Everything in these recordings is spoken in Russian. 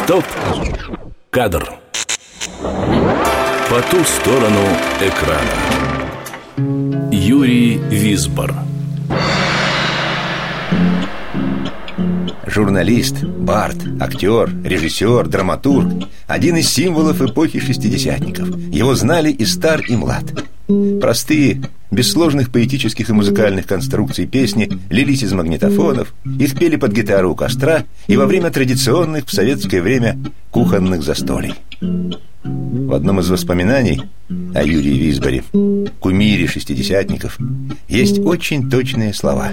Стоп! Кадр. По ту сторону экрана Юрий Висбор. Журналист, бард, актер, режиссер, драматург. Один из символов эпохи шестидесятников. Его знали и стар, и млад. Простые, без сложных поэтических и музыкальных конструкций песни лились из магнитофонов. Их пели под гитару у костра и во время традиционных в советское время кухонных застолий. В одном из воспоминаний о Юрии Висборе, кумире шестидесятников, есть очень точные слова.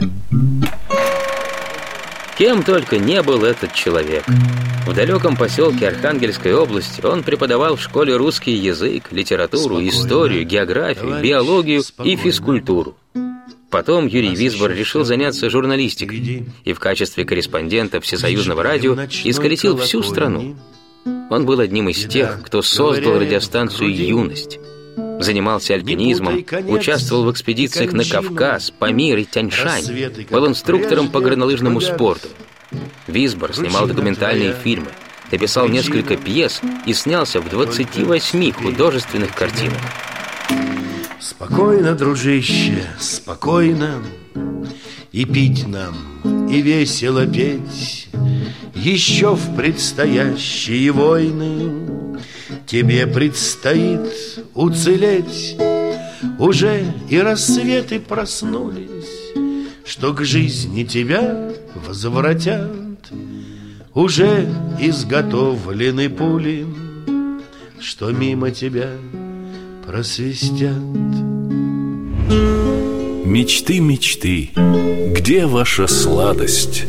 Кем только не был этот человек. В далеком поселке Архангельской области он преподавал в школе русский язык, литературу, историю, географию, биологию и физкультуру. Потом Юрий Висбор решил заняться журналистикой и в качестве корреспондента Всесоюзного радио исколесил всю страну. Он был одним из тех, кто создал радиостанцию «Юность». Занимался альпинизмом, участвовал в экспедициях на Кавказ, Памир и Тянь-Шань, был инструктором по горнолыжному спорту. Висбор снимал документальные фильмы, написал несколько пьес и снялся в 28 художественных картинах. Спокойно, дружище, спокойно, и пить нам, и весело петь. Еще в предстоящие войны тебе предстоит уцелеть. Уже и рассветы проснулись, что к жизни тебя возвратят. Уже изготовлены пули, что мимо тебя просвистят. Мечты, мечты, где ваша сладость?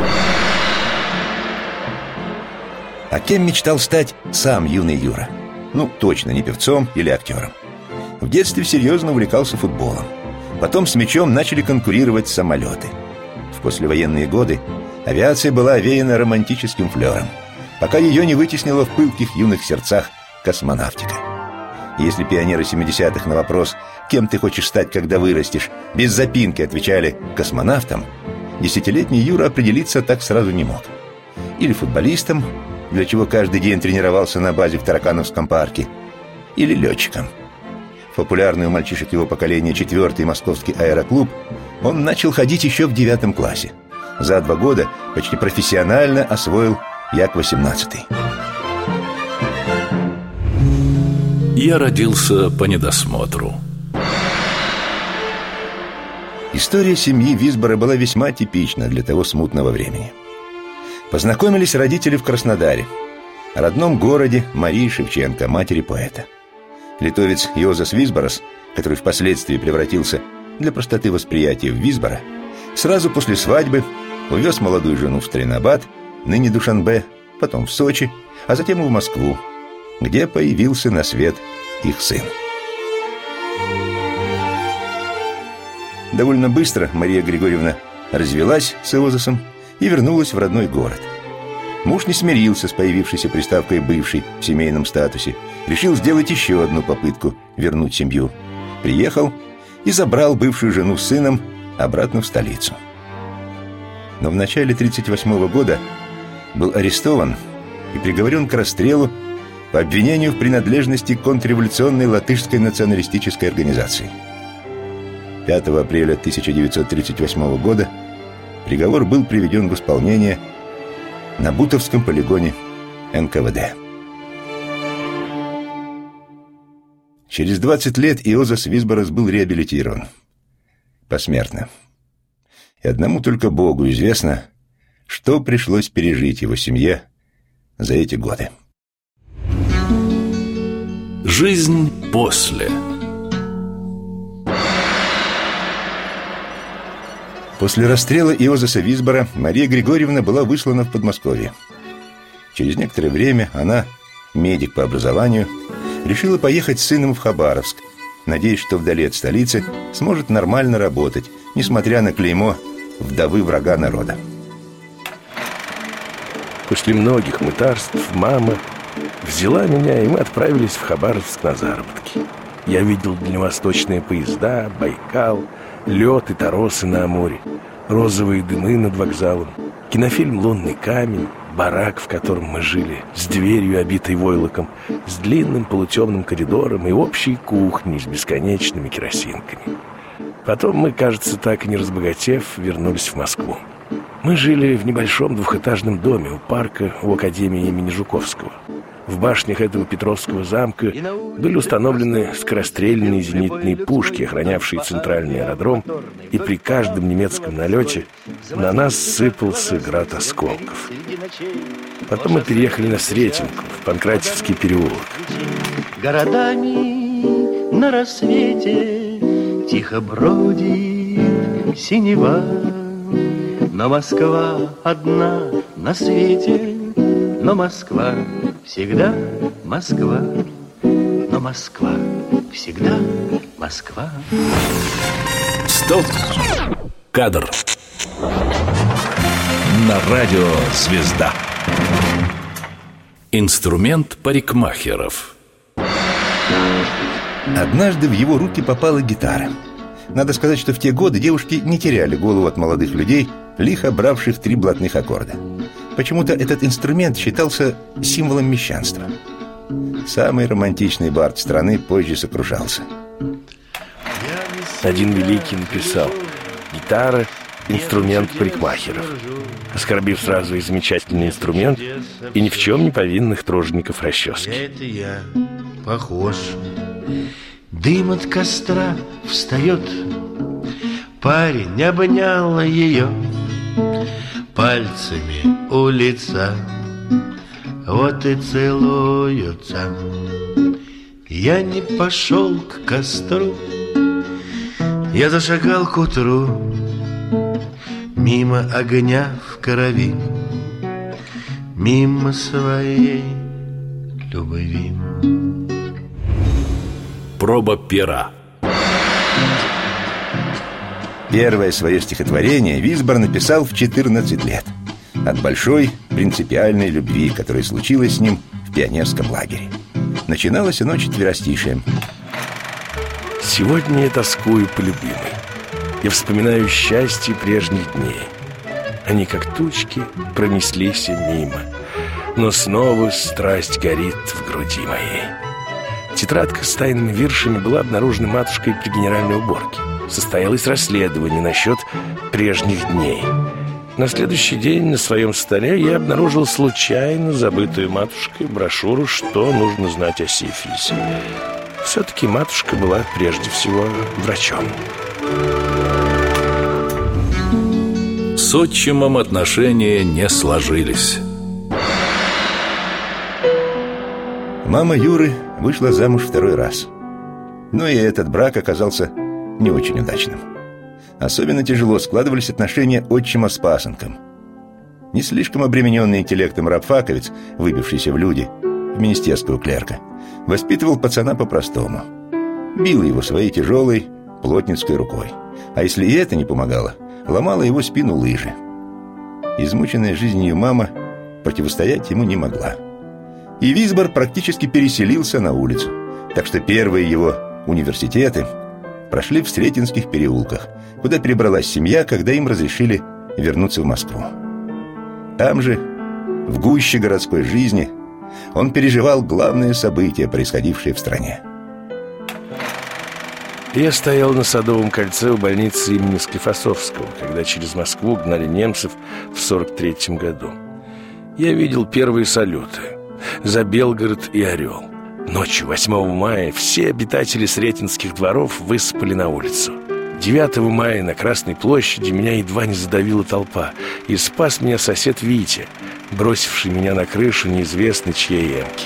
А кем мечтал стать сам юный Юра? Ну, точно не певцом или актером. В детстве серьезно увлекался футболом. Потом с мячом начали конкурировать самолеты. В послевоенные годы авиация была овеяна романтическим флером, пока ее не вытеснила в пылких юных сердцах космонавтика. Если пионеры 70-х на вопрос «Кем ты хочешь стать, когда вырастешь?» без запинки отвечали «космонавтом», десятилетний Юра определиться так сразу не мог. Или футболистом, для чего каждый день тренировался на базе в Таракановском парке, или летчиком. В популярный у мальчишек его поколения 4-й московский аэроклуб он начал ходить еще в 9 классе. За 2 года почти профессионально освоил Як-18. Я родился по недосмотру. История семьи Висбора была весьма типична для того смутного времени. Познакомились родители в Краснодаре, родном городе Марии Шевченко, матери поэта. Литовец Йозас Висборас, который впоследствии превратился для простоты восприятия в Висбора, сразу после свадьбы увез молодую жену в Сталинабад, ныне Душанбе, потом в Сочи, а затем и в Москву, где появился на свет их сын. Довольно быстро Мария Григорьевна развелась с Йозасом и вернулась в родной город. Муж не смирился с появившейся приставкой «бывший» в семейном статусе, решил сделать еще одну попытку вернуть семью. Приехал и забрал бывшую жену с сыном обратно в столицу. Но в начале 1938 года был арестован и приговорен к расстрелу по обвинению в принадлежности к контрреволюционной латышской националистической организации. 5 апреля 1938 года приговор был приведен в исполнение на Бутовском полигоне НКВД. Через 20 лет Йозас Висборас был реабилитирован. Посмертно. И одному только Богу известно, что пришлось пережить его семье за эти годы. Жизнь после. После расстрела Йозаса Висбора Мария Григорьевна была выслана в Подмосковье. Через некоторое время она, медик по образованию, решила поехать с сыном в Хабаровск, надеясь, что вдали от столицы сможет нормально работать, несмотря на клеймо вдовы врага народа. После многих мытарств мама взяла меня, и мы отправились в Хабаровск на заработки. Я видел дальневосточные поезда, Байкал, лед и торосы на Амуре, розовые дымы над вокзалом, кинофильм «Лунный камень», барак, в котором мы жили, с дверью, обитой войлоком, с длинным полутемным коридором и общей кухней с бесконечными керосинками. Потом мы, кажется, так и не разбогатев, вернулись в Москву. Мы жили в небольшом двухэтажном доме у парка у Академии имени Жуковского. В башнях этого Петровского замка были установлены скорострельные зенитные пушки, охранявшие центральный аэродром, и при каждом немецком налете на нас сыпался град осколков. Потом мы переехали на Сретенку, в Панкратьевский переулок. Городами на рассвете тихо бродит синева, но Москва одна на свете, но Москва всегда Москва, но Москва всегда Москва. Стоп! Кадр. На радио «Звезда». Инструмент парикмахеров. Однажды в его руки попала гитара. Надо сказать, что в те годы девушки не теряли голову от молодых людей, лихо бравших 3 блатных аккорда. Почему-то этот инструмент считался символом мещанства. Самый романтичный бард страны позже сокрушался. Один великий написал: «Гитара — инструмент парикмахеров», оскорбив сразу и замечательный инструмент, и ни в чем не повинных тружеников расчески. Это я похож. Дым от костра встает, парень обнял ее пальцами у лица, вот и целуются. Я не пошел к костру, я зашагал к утру, мимо огня в крови, мимо своей любви. Проба пера. Первое свое стихотворение Висбор написал в 14 лет. От большой принципиальной любви, которая случилась с ним в пионерском лагере. Начиналось оно четверостишием. Сегодня я тоскую по любимой. Я вспоминаю счастье прежних дней. Они, как тучки, пронеслись мимо, но снова страсть горит в груди моей. Тетрадка с тайными виршами была обнаружена матушкой при генеральной уборке. Состоялось расследование насчет прежних дней. На следующий день на своем столе я обнаружил случайно забытую матушкой брошюру «Что нужно знать о сифилисе». Все-таки матушка была прежде всего врачом. С отчимом отношения не сложились. Мама Юры вышла замуж 2-й раз. Но и этот брак оказался не очень удачным. Особенно тяжело складывались отношения отчима с пасынком. Не слишком обремененный интеллектом рабфаковец, выбившийся в люди, в министерского клерка, воспитывал пацана по-простому. Бил его своей тяжелой плотницкой рукой. А если и это не помогало, ломала его спину лыжи. Измученная жизнью мама противостоять ему не могла. И Висбор практически переселился на улицу. Так что первые его университеты прошли в Сретенских переулках, куда перебралась семья, когда им разрешили вернуться в Москву. Там же, в гуще городской жизни, он переживал главные события, происходившие в стране. Я стоял на Садовом кольце у больницы имени Склифосовского, когда через Москву гнали немцев в 43-м году. Я видел первые салюты за Белгород и Орел. Ночью 8 мая все обитатели Сретенских дворов высыпали на улицу. 9 мая на Красной площади меня едва не задавила толпа, и спас меня сосед Витя, бросивший меня на крышу неизвестно чьей эмки.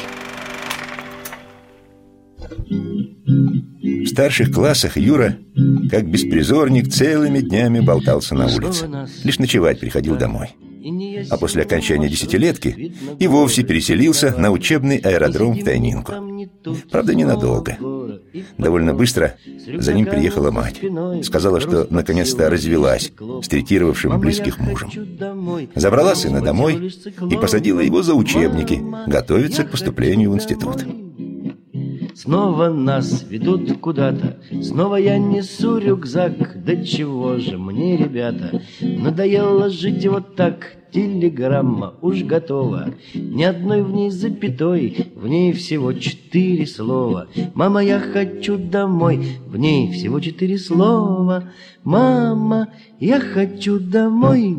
В старших классах Юра, как беспризорник, целыми днями болтался на улице. Лишь ночевать приходил домой. А после окончания десятилетки и вовсе переселился на учебный аэродром в Тайнинку. Правда, ненадолго. Довольно быстро за ним приехала мать. Сказала, что наконец-то развелась с третировавшим близких мужем. Забрала сына домой и посадила его за учебники, готовиться к поступлению в институт. снова нас ведут куда-то, снова я несу рюкзак. Да чего же мне, ребята, надоело жить вот так. Телеграмма уж готова, ни одной в ней запятой, в ней всего 4 слова. Мама, я хочу домой, в ней всего 4 слова. Мама, я хочу домой.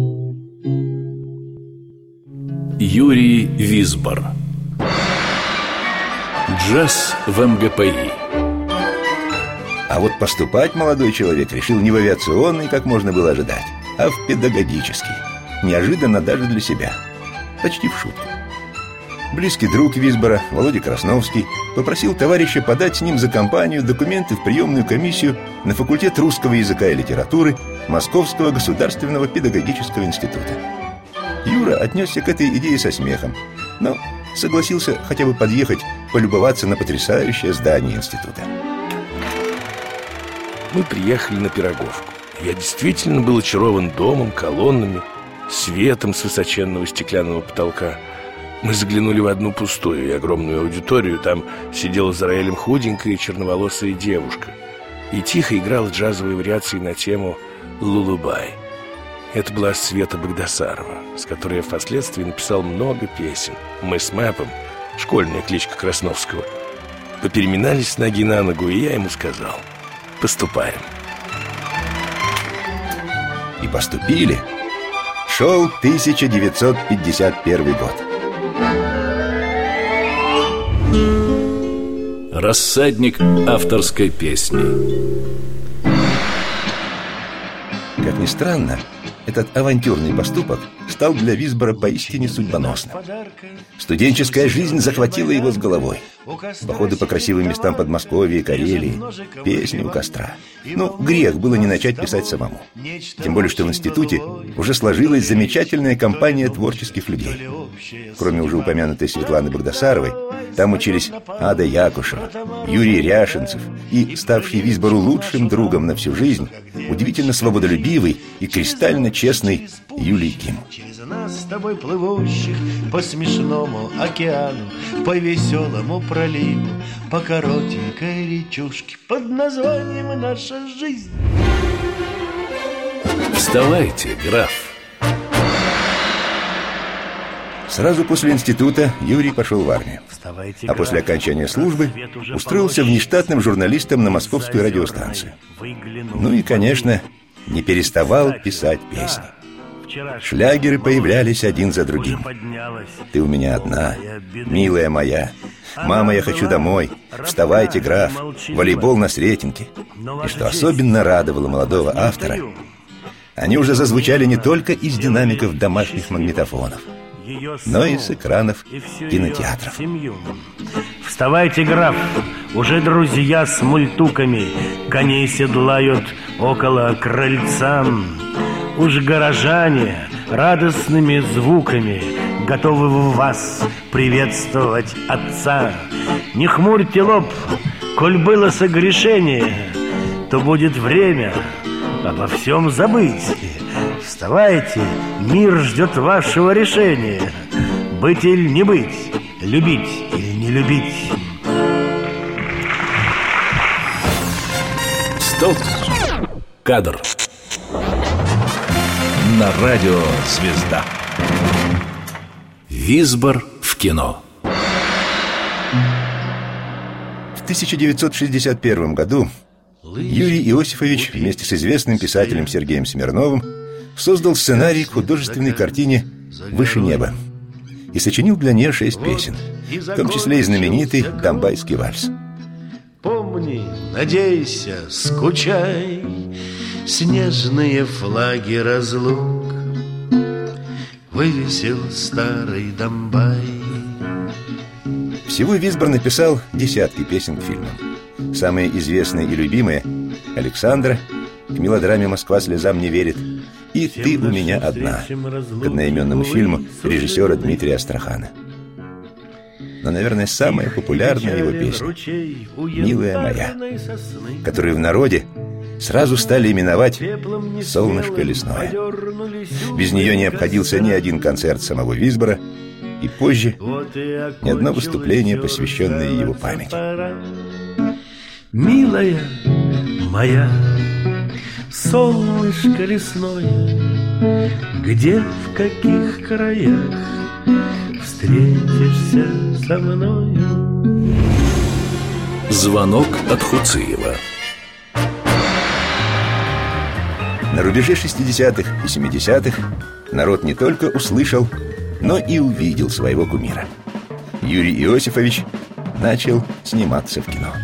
Юрий Висбор. Джаз в МГПИ. А вот поступать молодой человек решил не в авиационный, как можно было ожидать, а в педагогический. Неожиданно даже для себя. Почти в шутку. Близкий друг Висбора, Володя Красновский, попросил товарища подать с ним за компанию документы в приемную комиссию на факультет русского языка и литературы Московского государственного педагогического института. Юра отнесся к этой идее со смехом, но согласился хотя бы подъехать, полюбоваться на потрясающее здание института. Мы приехали на Пироговку. Я действительно был очарован домом, колоннами, светом с высоченного стеклянного потолка. Мы заглянули в одну пустую и огромную аудиторию. Там сидела за роялем худенькая и черноволосая девушка и тихо играла джазовые вариации на тему «Лулубай». Это была Света Багдасарова, с которой я впоследствии написал много песен. Мы с Мэпом, школьная кличка Красновского, попереминались с ноги на ногу, и я ему сказал: «Поступаем». И поступили. Шел 1951 год. Рассадник авторской песни. Как ни странно, этот авантюрный поступок стал для Висбора поистине судьбоносным. Студенческая жизнь захватила его с головой. Походы по красивым местам Подмосковья и Карелии, песни у костра. Ну, грех было не начать писать самому. Тем более, что в институте уже сложилась замечательная компания творческих людей. Кроме уже упомянутой Светланы Багдасаровой, там учились Ада Якушева, Юрий Ряшенцев и ставший Висбору лучшим другом на всю жизнь удивительно свободолюбивый и кристально честный Юлий Ким. Через нас с тобой плывущих по смешному океану, по веселому проливу, по коротенькой речушке под названием «Наша жизнь». Вставайте, граф. Сразу после института Юрий пошел в армию. А после окончания службы устроился внештатным журналистом на московскую радиостанцию. Ну и, конечно, не переставал писать песни. Шлягеры появлялись один за другим. «Ты у меня одна», «Милая моя», «Мама, я хочу домой», «Вставайте, граф», «Волейбол на Сретенке». И что особенно радовало молодого автора, они уже зазвучали не только из динамиков домашних магнитофонов, но и с экранов кинотеатров. Вставайте, граф, уже друзья с мультуками коней седлают около крыльца. Уж горожане радостными звуками готовы в вас приветствовать отца. Не хмурьте лоб, коль было согрешение, то будет время обо всем забыть. Вставайте, мир ждет вашего решения. Быть или не быть, любить или не любить. Стоп! Кадр. На радио «Звезда». Висбор в кино. В 1961 году Юрий Иосифович вместе с известным писателем Сергеем Смирновым создал сценарий к художественной картине «Выше неба» и сочинил для нее 6 песен, в том числе и знаменитый «Донбайский вальс». Помни, надейся, скучай, снежные флаги разлук вывесил старый Донбай. Всего Висбор написал десятки песен к фильмам. Самые известные и любимые — «Александра», к мелодраме «Москва слезам не верит» и «Ты у меня одна», к одноименному фильму режиссера Дмитрия Астрахана. Но, наверное, самая популярная его песня «Милая моя», которую в народе сразу стали именовать «Солнышко лесное». Без нее не обходился ни один концерт самого Висбора, И позже ни одно выступление, посвященное его памяти. Милая моя, солнышко лесное, где, в каких краях встретишься со мною? Звонок от Хуциева. На рубеже 60-х и 70-х народ не только услышал, но и увидел своего кумира. Юрий Иосифович начал сниматься в кино.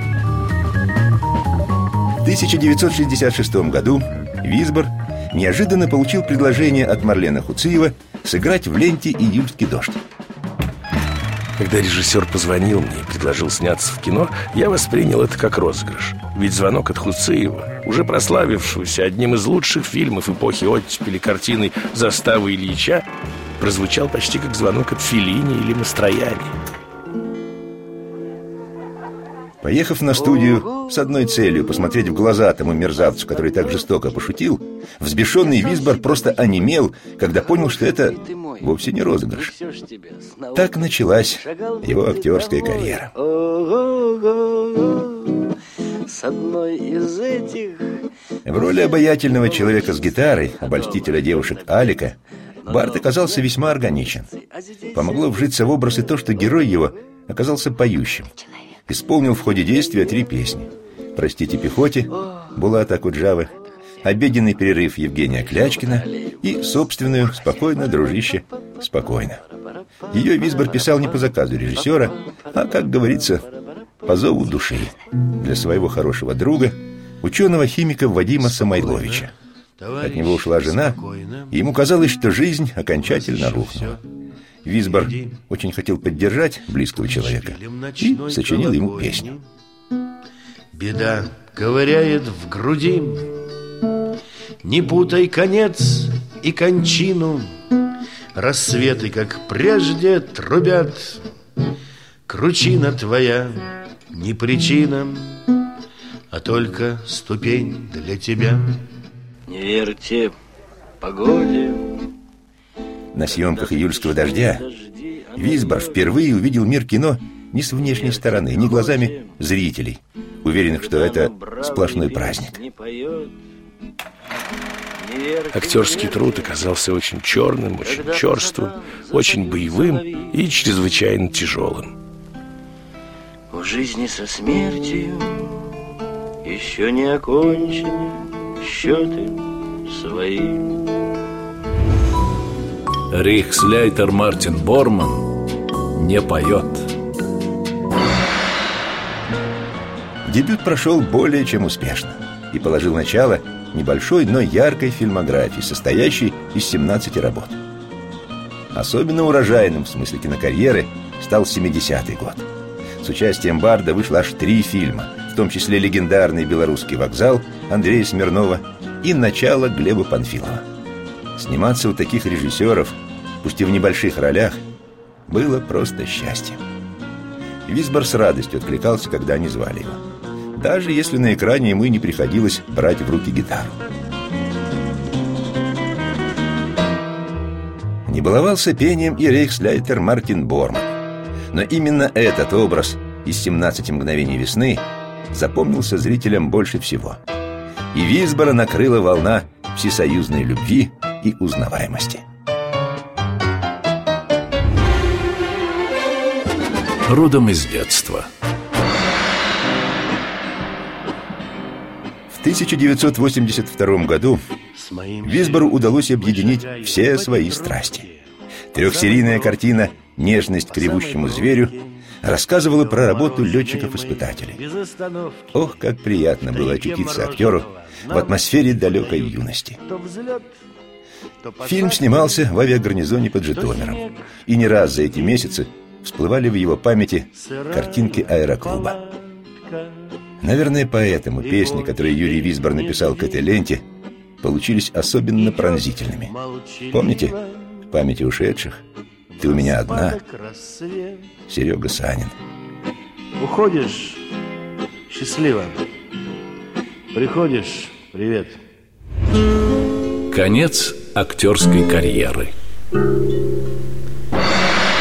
В 1966 году Висбор неожиданно получил предложение от Марлена Хуциева сыграть в ленте «Июльский дождь». Когда режиссер позвонил мне и предложил сняться в кино, я воспринял это как розыгрыш. Ведь звонок от Хуциева, уже прославившегося одним из лучших фильмов эпохи оттепели картиной «Застава Ильича», прозвучал почти как звонок от Феллини или Мастроянни. Поехав на студию с одной целью — посмотреть в глаза тому мерзавцу, который так жестоко пошутил, взбешенный Висбор просто онемел, когда понял, что это вовсе не розыгрыш. Так началась его актерская карьера. В роли обаятельного человека с гитарой, обольстителя девушек Алика, Барт оказался весьма органичен. Помогло вжиться в образ и то, что герой его оказался поющим. Исполнил в ходе действия 3 песни: «Простите пехоте» Булата Акуджавы, «Обеденный перерыв» Евгения Клячкина и собственную «Спокойно, дружище, спокойно». Ее Висбор писал не по заказу режиссера, а, как говорится, по зову души, для своего хорошего друга, ученого-химика Вадима Самойловича. От него ушла жена, и ему казалось, что жизнь окончательно рухнула. Висбор очень хотел поддержать близкого человека и сочинил ему песню. Беда ковыряет в груди, не путай конец и кончину. Рассветы, как прежде, трубят. Кручина твоя не причина, а только ступень для тебя. Не верьте погоде. На съемках «Июльского дождя» Висбор впервые увидел мир кино не с внешней стороны, не глазами зрителей, уверенных, что это сплошной праздник. Актерский труд оказался очень черным, очень черствым, очень боевым и чрезвычайно тяжелым. В жизни со смертью еще не окончены счеты свои. Рейхсляйтер Мартин Борман не поет. Дебют прошел более чем успешно и положил начало небольшой, но яркой фильмографии, состоящей из 17 работ. Особенно урожайным в смысле кинокарьеры стал 70-й год. С участием Барда вышло аж 3 фильма, в том числе легендарный «Белорусский вокзал» Андрея Смирнова и «Начало» Глеба Панфилова. Сниматься у таких режиссеров, пусть и в небольших ролях, было просто счастьем. Висбор с радостью откликался, когда они звали его, даже если на экране ему и не приходилось брать в руки гитару. Не баловался пением и рейхсляйтер Мартин Борман, но именно этот образ из «17 мгновений весны» запомнился зрителям больше всего. И Висбора накрыла волна всесоюзной любви и узнаваемости. Родом из детства. В 1982 году Висбору удалось объединить все свои страсти. 3-серийная картина «Нежность к ревущему зверю» рассказывала про работу летчиков-испытателей. Ох, как приятно было очутиться актеру в атмосфере далекой юности. Фильм снимался в авиагарнизоне под Житомиром, и не раз за эти месяцы всплывали в его памяти картинки аэроклуба. Наверное, поэтому песни, которые Юрий Висбор написал к этой ленте, получились особенно пронзительными. Помните «В памяти ушедших», «Ты у меня одна», Серега Санин. Уходишь — счастливо. Приходишь — привет. Конец актерской карьеры.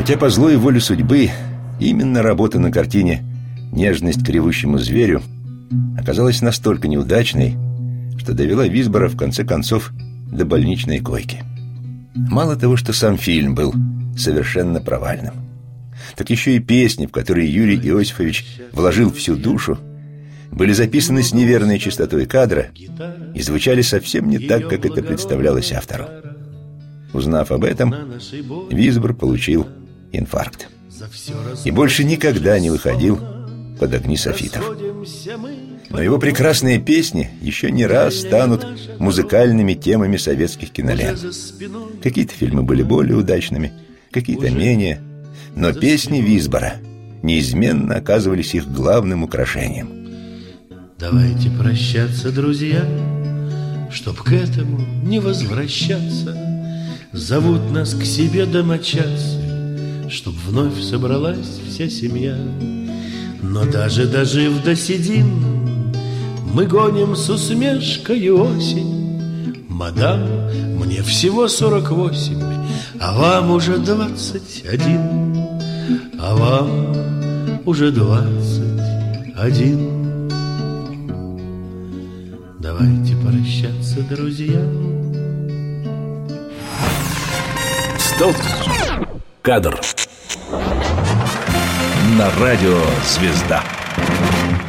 Хотя по злой воле судьбы именно работа на картине «Нежность к ревущему зверю» оказалась настолько неудачной, что довела Висбора в конце концов до больничной койки. Мало того, что сам фильм был совершенно провальным, так еще и песни, в которые Юрий Иосифович вложил всю душу, были записаны с неверной частотой кадра и звучали совсем не так, как это представлялось автору. Узнав об этом, Висбор получил инфаркт и больше никогда не выходил под огни софитов. Но его прекрасные песни еще не раз станут музыкальными темами советских кинолент. Какие-то фильмы были более удачными, какие-то менее, но песни Висбора неизменно оказывались их главным украшением. Давайте прощаться, друзья, чтоб к этому не возвращаться. Зовут нас к себе домочадцы, чтоб вновь собралась вся семья. Но даже дожив до седин, мы гоним с усмешкой осень. Мадам, мне всего 48, а вам уже 21. А вам уже 21. Давайте прощаться, друзья. Стоп! Кадр. На радио «Звезда».